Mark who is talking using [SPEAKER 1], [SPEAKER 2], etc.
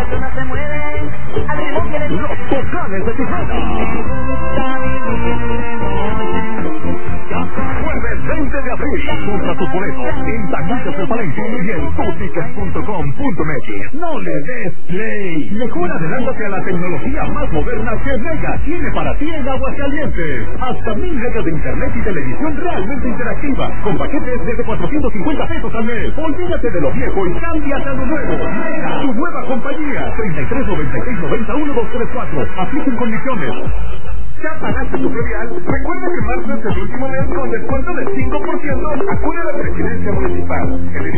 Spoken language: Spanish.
[SPEAKER 1] personas se mueven al ritmo que les gusta.
[SPEAKER 2] Los Tucanes de Tijuana. Jueves 20 de abril. Compra tus boletos en Taquillas del Palenque y en tuticas.com.mx. No le des play. Mejor adelántate a la tecnología más moderna que Mega tiene para ti en Aguascalientes. Hasta 1000 megas de internet y televisión realmente interactiva, con paquetes desde 450 pesos al mes. Olvídate de lo viejo y cámbiate a lo nuevo. Mega, tu nueva compañía. 3396901234. Apliquen condiciones. ¿Ya pagaste tu predial? Recuerda que marzo es el último mes con descuento del 5%. Acude a la presidencia municipal.